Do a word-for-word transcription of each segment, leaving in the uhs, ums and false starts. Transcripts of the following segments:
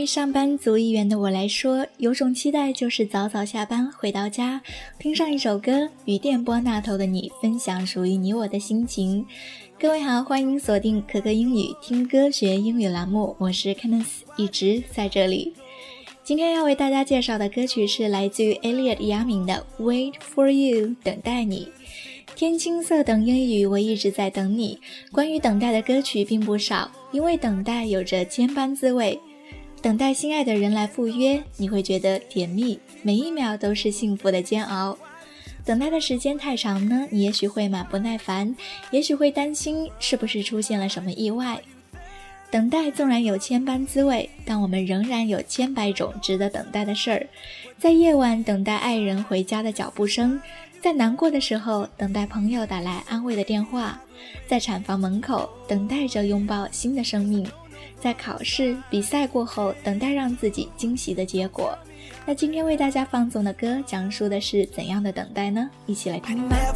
于上班族一员的我来说，有种期待就是早早下班回到家，听上一首歌，与电波那头的你分享属于你我的心情。各位好，欢迎锁定可可英语听歌学英语栏目，我是 Kenneth， 一直在这里。今天要为大家介绍的歌曲是来自于 Elliot 亚敏的 Wait for You， 等待你。天青色等烟雨，我一直在等你。关于等待的歌曲并不少，因为等待有着千般滋味。等待心爱的人来赴约，你会觉得甜蜜，每一秒都是幸福的煎熬。等待的时间太长呢，你也许会满不耐烦，也许会担心是不是出现了什么意外。等待纵然有千般滋味，但我们仍然有千百种值得等待的事儿。在夜晚等待爱人回家的脚步声，在难过的时候等待朋友打来安慰的电话，在产房门口等待着拥抱新的生命，在考试比赛过后等待让自己惊喜的结果。那今天为大家放送的歌讲述的是怎样的等待呢？一起来听吧。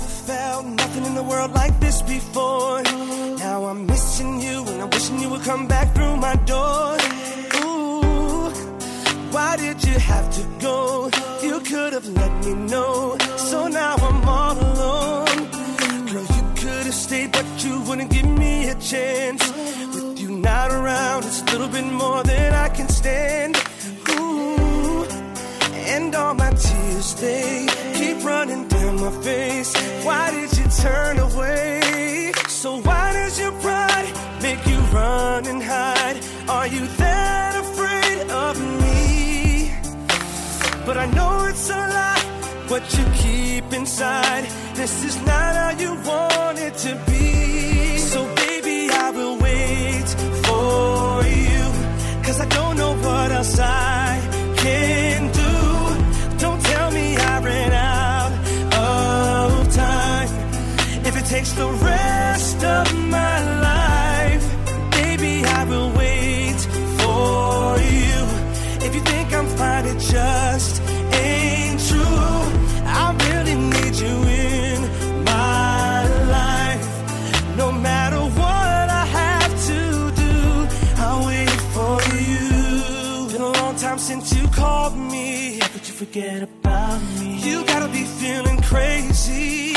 Why did you have to go? You could have let me know. So now I'm all alone. Girl, you could have stayed, but you wouldn't give me a chance. With you not around, it's a little bit more than I can stand. Ooh, and all my tears, they keep running down my face. Why did you turn away? So why does your pride make you run and hide? Are you that afraid of me? But I know it's a lie, what you keep inside. This is not how you want it to be. So baby, I will wait for you, 'cause I don't know what else I can do. Don't tell me I ran out of time. If it takes the rest of my life, baby, I will wait for you. If you think I'm fine, it just ain't true. I really need you in my life. No matter what I have to do, I'll wait for you. Been a long time since you called me. How could you forget about me? You gotta be feeling crazy.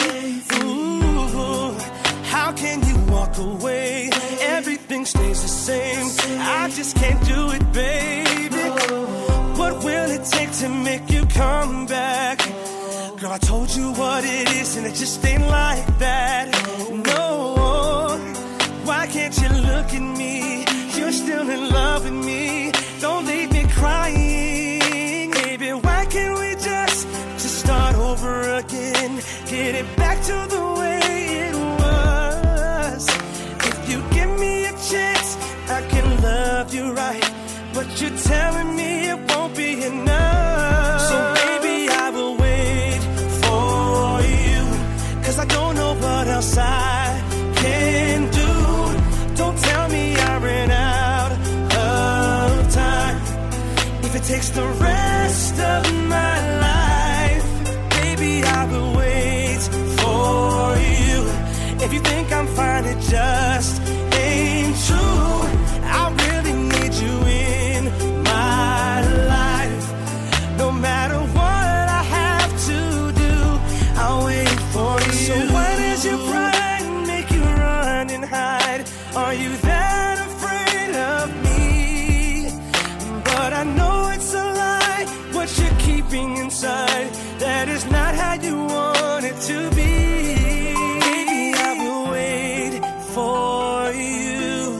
Ooh, how can you walk away? Everything stays the same. I just can't do it, baby. What will it take to make you come back? Girl, I told you what it is and it just ain't like that. No, why can't you look at me? You're still in love with me. Don't leave me crying. Baby, why can't we just, just start over again? Get it back to the way it was. If you give me a chance, I can love you right. But you're telling me it won't be enough. So baby, I will wait for you, 'cause I don't know what else I can do. Don't tell me I ran out of time. If it takes the rest of my life, baby, I will wait for you. If you think I'm fine, it just ain't true. I really need you in my life. No matter what I have to do, I'll wait for you. So why does your pride make you run and hide? Are you that afraid of me? But I know it's a lie, what you're keeping inside. That is not how you want it to be. Baby, I will wait for you.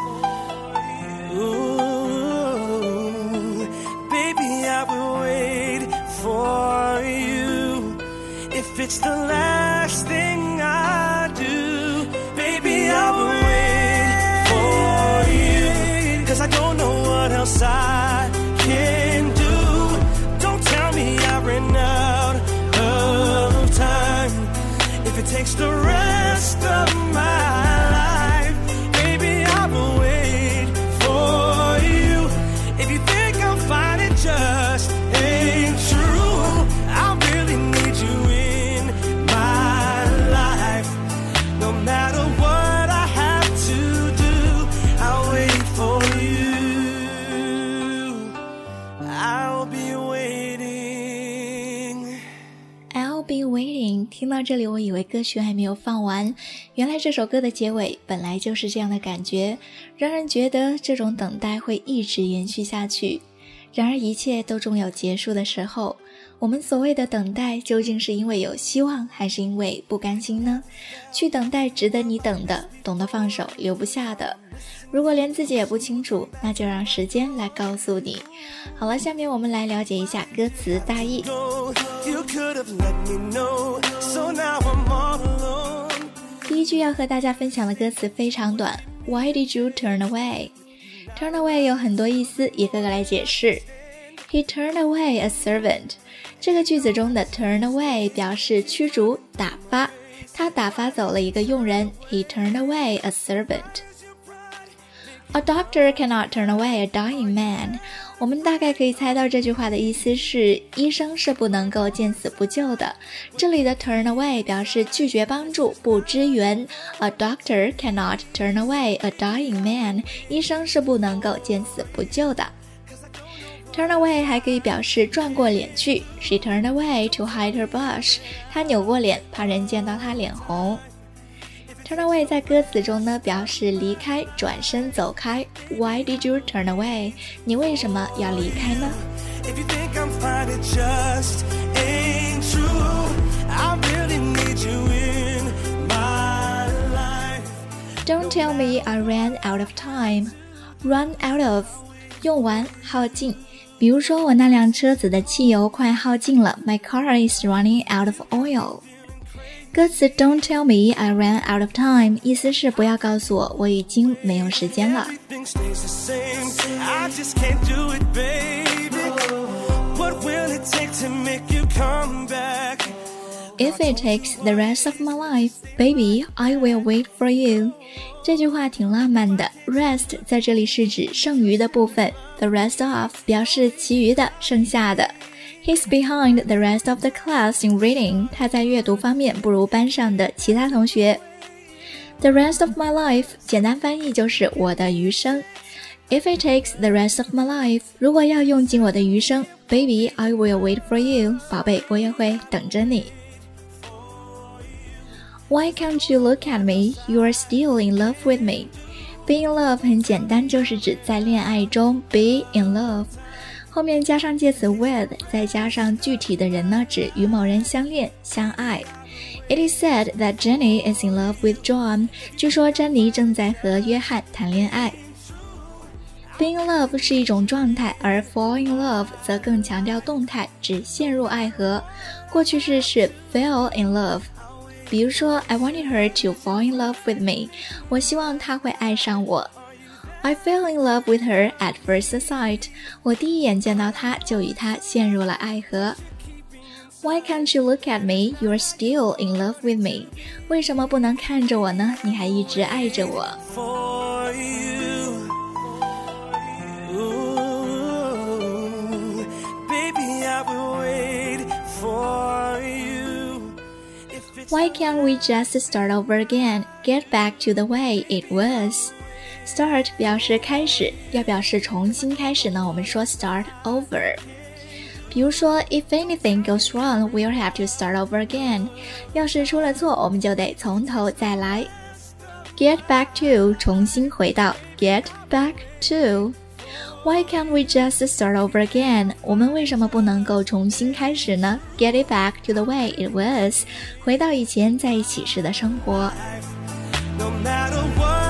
Ooh, baby, I will wait for you. If it's the last thing I do, baby, I will wait for you. 'Cause I don't know what else I can do. Don't tell me I ran out of time. If it takes the rest of my life, baby, I will wait for you. If you think I'm fine, it just ain't true. I really need you in my life. No matter what I have to do, I'll wait for you. I'll be waiting I'll be waiting 听到这里我以为歌曲还没有放完，原来这首歌的结尾本来就是这样的感觉，让人觉得这种等待会一直延续下去。然而一切都终有结束的时候，我们所谓的等待究竟是因为有希望还是因为不甘心呢？去等待值得你等的，懂得放手留不下的。如果连自己也不清楚，那就让时间来告诉你。好了，下面我们来了解一下歌词大意。第一句要和大家分享的歌词非常短 Why did you turn away? Turn away 有很多意思，一个个来解释。He turned away a servant. 这个句子中的 turn away 表示驱逐打发，他打发走了一个佣人。He turned away a servant.A doctor cannot turn away a dying man. 我们大概可以猜到这句话的意思是医生是不能够见死不救的。这里的 turn away 表示拒绝帮助，不支援。A doctor cannot turn away a dying man. 医生是不能够见死不救的。Turn away 还可以表示转过脸去。She turned away to hide her blush. 她扭过脸，怕人见到她脸红。Turn away 在歌词中呢，表示离开，转身走开。Why did you turn away? 你为什么要离开呢？ If you think I'm fine, it just ain't true. I really need you in my life. Don't tell me I ran out of time. Run out of 用完，耗尽。比如说我那辆车子的汽油快耗尽了。My car is running out of oil.歌詞 Don't tell me I ran out of time 意思是不要告訴我我已經沒有時間了。 I just can't do it, baby. What will it take to make you come back? If it takes the rest of my life, baby, I will wait for you. 这句話挺浪漫的 Rest 在這裡是指剩餘的部分 The rest of 表示其餘的剩下的He's behind the rest of the class in reading. 他在閱讀方面不如班上的其他同學。The rest of my life 簡單翻譯就是我的餘生。If it takes the rest of my life 如果要用盡我的餘生 Baby, I will wait for you. 寶貝，我也會等着你。Why can't you look at me? You are still in love with me. Be in love 很簡單，就是指在戀愛中 be in love。後面加上介詞 with 再加上具體的人呢，指與某人相戀相愛。 It is said that Jenny is in love with John 據說珍妮正在和約翰談戀愛。 Being in love 是一種狀態，而 fall in love 則更強調動態，指陷入愛河。過去式是 fell in love。 比如說 I wanted her to fall in love with me 我希望她會愛上我。I fell in love with her at first sight. 我第一眼見到她就與她陷入了愛河。Why can't you look at me? You're still in love with me. 為什麼不能看着我呢？你還一直愛着我。 For you. Ooh, baby, I will wait for you. Why can't we just start over again? Get back to the way it was.Start 表示开始，要表示重新开始呢，我们说 start over。比如说 If anything goes wrong, we'll have to start over again. 要是出了错，我们就得从头再来。Get back to 重新回到 Get back to. Why can't we just start over again? 我们为什么不能够重新开始呢 Get it back to the way it was. 回到以前在一起时的生活。 No matter what